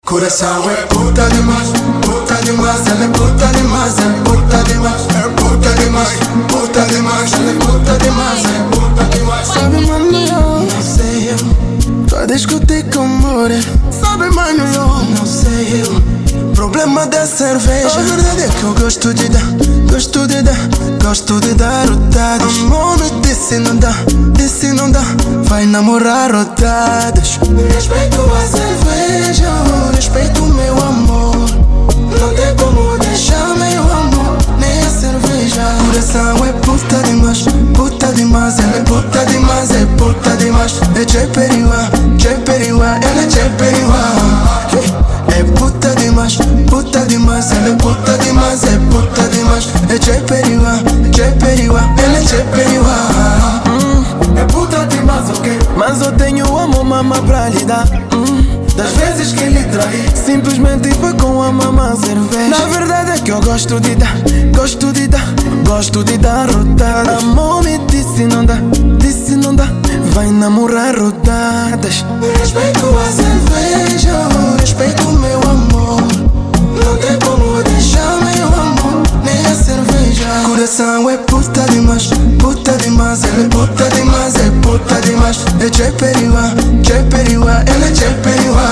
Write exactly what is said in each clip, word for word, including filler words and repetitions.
Coração é puta demais, puta demais, ela é puta demais, é puta demais, é puta demais, puta demais, ela é puta demais, é puta demais. Sabe, mano, eu não sei eu, tô a discutir com amor. Sabe, mano, eu não sei eu, problema da cerveja. A verdade é que eu gosto de dar, gosto de dar, gosto de dar rodadas. Amor me disse não dá, disse não dá, vai namorar rodadas. Respeito a cerveja, respeito o meu amor. Não tem como deixar meu amor, nem a cerveja. Coração é puta demais, puta demais, ela é puta demais, é puta demais. É Jeperiwa, Jeperiwa, ela é Jeperiwa. É puta demais, puta demais, ela é puta demais, é puta demais. É Jeperiwa, Jeperiwa, ela é Jeperiwa. É puta demais, ok? Mas eu tenho amor, mama, pra lhe dar. hum. Das vezes que lhe traí, Simplesmente foi com a mamã cerveja. Na verdade é que eu gosto de dar, gosto de dar, gosto de dar rodadas. Amor me disse não dá, disse não dá, vai namorar rodadas. respeito a cerveja, respeito o meu amor. Não tem como deixar meu amor, nem a cerveja. Coração é puta demais, puta demais, ela é puta demais, é puta demais. É Jeperiwa, Jeperiwa, ela é Jeperiwa.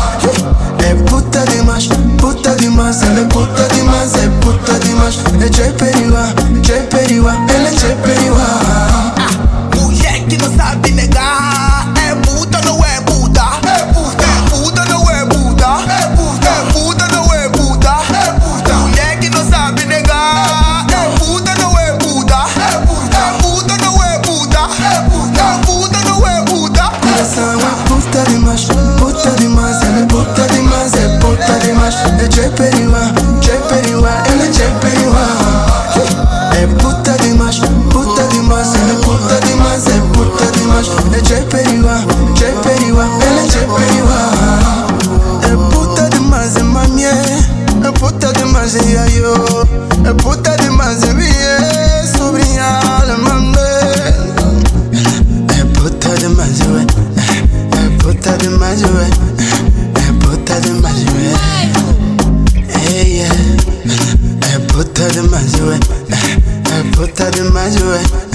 É puta demais, puta demais, ela é puta demais, é puta demais. É Jeperiwa, Jeperiwa, ela é Jeperiwa. Mulher que não sabe negar, é puta, não é puta. É puta, é puta, não é puta. É puta, é puta, não é puta. É puta, mulher que não sabe negar, é puta, não é puta. É puta, é puta, não é puta. É puta, é puta, não é puta. Coração é puta demais, puta demais, ela é puta demais, é puta demais. É Jeperiwa, Jeperiwa, ela é Jeperiwa. É puta demais, puta demais, ela é puta demais, é puta demais. É Jeperiwa, Jeperiwa, ela é Jeperiwa. É puta demais, é mamie, é puta demais, é yayo. É puta demais, é minha sobrinha, ela mame. É puta demais, ué. É puta demais, ué. É puta demais, ué. Ei, é. É puta demais, ué. É puta demais, ué.